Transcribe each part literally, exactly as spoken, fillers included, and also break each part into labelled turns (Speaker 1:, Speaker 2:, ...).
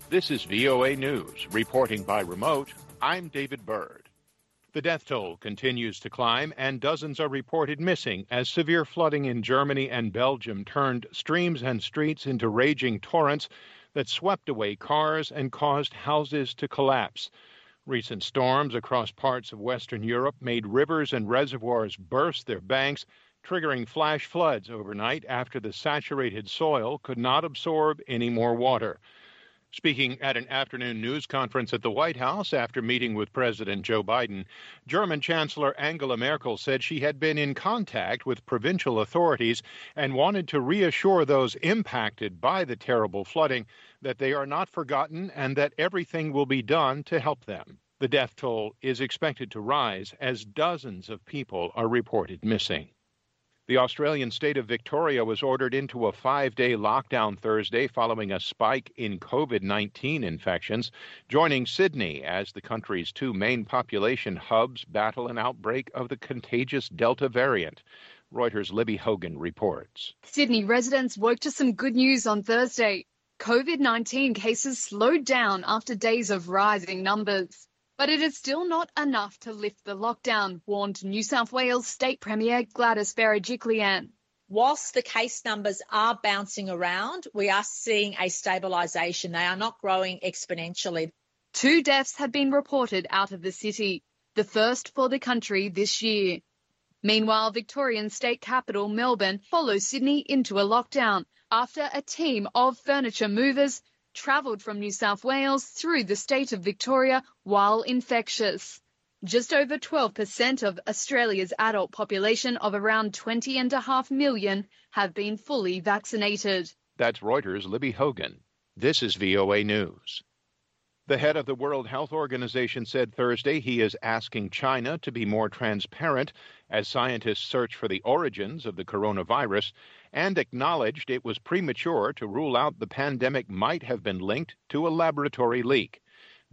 Speaker 1: This is V O A News. Reporting by remote, I'm David Byrd. The death toll continues to climb, and dozens are reported missing as severe flooding in Germany and Belgium turned streams and streets into raging torrents that swept away cars and caused houses to collapse. Recent storms across parts of Western Europe made rivers and reservoirs burst their banks, triggering flash floods overnight after the saturated soil could not absorb any more water. Speaking at an afternoon news conference at the White House after meeting with President Joe Biden, German Chancellor Angela Merkel said she had been in contact with provincial authorities and wanted to reassure those impacted by the terrible flooding that they are not forgotten and that everything will be done to help them. The death toll is expected to rise as dozens of people are reported missing. The Australian state of Victoria was ordered into a five-day lockdown Thursday following a spike in covid nineteen infections, joining Sydney as the country's two main population hubs battle an outbreak of the contagious Delta variant. Reuters' Libby Hogan reports.
Speaker 2: Sydney residents woke to some good news on Thursday. covid nineteen cases slowed down after days of rising numbers. But it is still not enough to lift the lockdown, warned New South Wales State Premier Gladys Berejiklian.
Speaker 3: Whilst the case numbers are bouncing around, we are seeing a stabilisation. They are not growing exponentially.
Speaker 2: Two deaths have been reported out of the city, the first for the country this year. Meanwhile, Victorian state capital Melbourne follows Sydney into a lockdown after a team of furniture movers travelled from New South Wales through the state of Victoria while infectious. Just over twelve percent of Australia's adult population of around twenty and a half million have been fully vaccinated.
Speaker 1: That's Reuters' Libby Hogan. This is V O A News. The head of the World Health Organization said Thursday he is asking China to be more transparent as scientists search for the origins of the coronavirus, and acknowledged it was premature to rule out the pandemic might have been linked to a laboratory leak.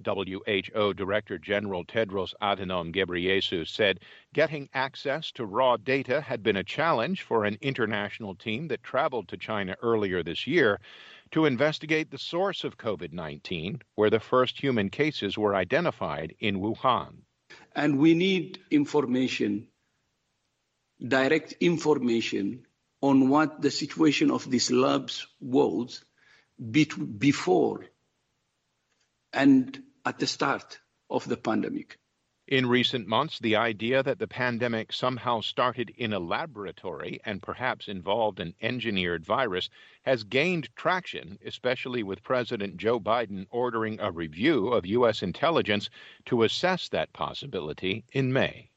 Speaker 1: W H O Director General Tedros Adhanom Ghebreyesus said getting access to raw data had been a challenge for an international team that traveled to China earlier this year to investigate the source of covid nineteen, where the first human cases were identified in Wuhan.
Speaker 4: And we need information, direct information, on what the situation of these labs was before and at the start of the pandemic.
Speaker 1: In recent months, the idea that the pandemic somehow started in a laboratory and perhaps involved an engineered virus has gained traction, especially with President Joe Biden ordering a review of U S intelligence to assess that possibility in May.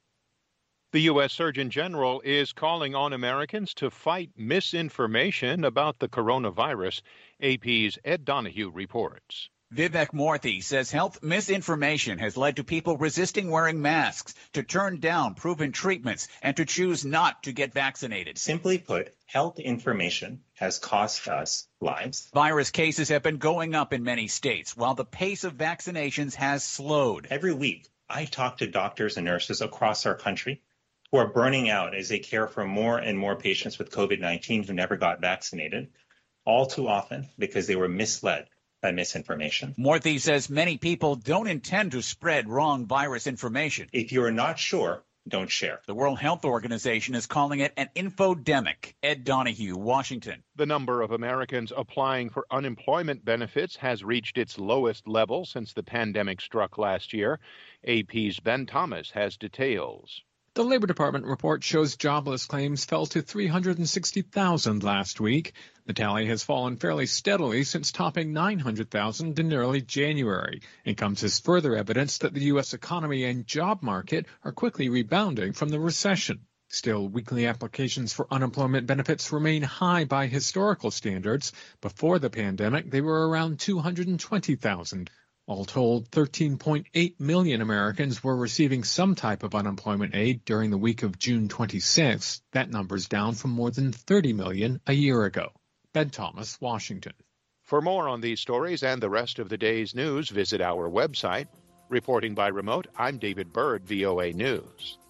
Speaker 1: The U S Surgeon General is calling on Americans to fight misinformation about the coronavirus. A P's Ed Donahue reports.
Speaker 5: Vivek Murthy says health misinformation has led to people resisting wearing masks, to turn down proven treatments, and to choose not to get vaccinated.
Speaker 6: Simply put, health information has cost us lives.
Speaker 5: Virus cases have been going up in many states, while the pace of vaccinations has slowed.
Speaker 6: Every week, I talk to doctors and nurses across our country who are burning out as they care for more and more patients with covid nineteen who never got vaccinated, all too often because they were misled by misinformation.
Speaker 5: Murthy says many people don't intend to spread wrong virus information.
Speaker 6: If you're not sure, don't share.
Speaker 5: The World Health Organization is calling it an infodemic. Ed Donahue, Washington.
Speaker 1: The number of Americans applying for unemployment benefits has reached its lowest level since the pandemic struck last year. A P's Ben Thomas has details.
Speaker 7: The Labor Department report shows jobless claims fell to three hundred sixty thousand last week. The tally has fallen fairly steadily since topping nine hundred thousand in early January. It comes as further evidence that the U S economy and job market are quickly rebounding from the recession. Still, weekly applications for unemployment benefits remain high by historical standards. Before the pandemic, they were around two hundred twenty thousand. All told, thirteen point eight million Americans were receiving some type of unemployment aid during the week of June twenty-sixth. That number's down from more than thirty million a year ago. Ben Thomas, Washington.
Speaker 1: For more on these stories and the rest of the day's news, visit our website. Reporting by remote, I'm David Byrd, V O A News.